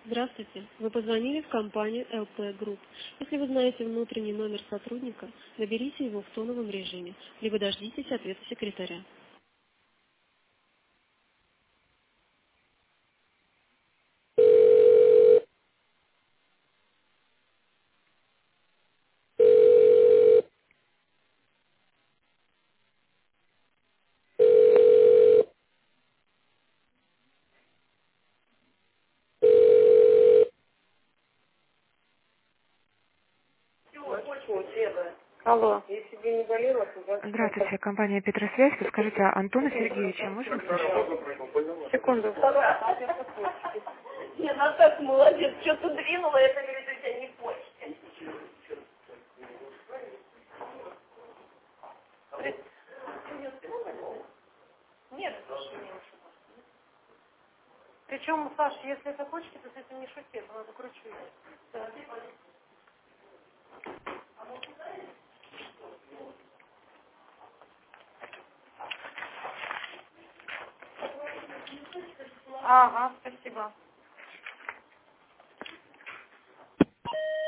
Здравствуйте. Вы позвонили в компанию ЛП Групп. Если вы знаете внутренний номер сотрудника, наберите его в тоновом режиме, либо дождитесь ответа секретаря. Алло. Здравствуйте, компания Петросвязь. Подскажите, а Антона Сергеевича можно слышать? Секунду. Не, она так молодец, что-то двинула, это говорит, у тебя не почта. Нет, больше не ушла. Причем, Саша, если это почта, то с этим не шути, это надо кручу. Да. Ага, спасибо.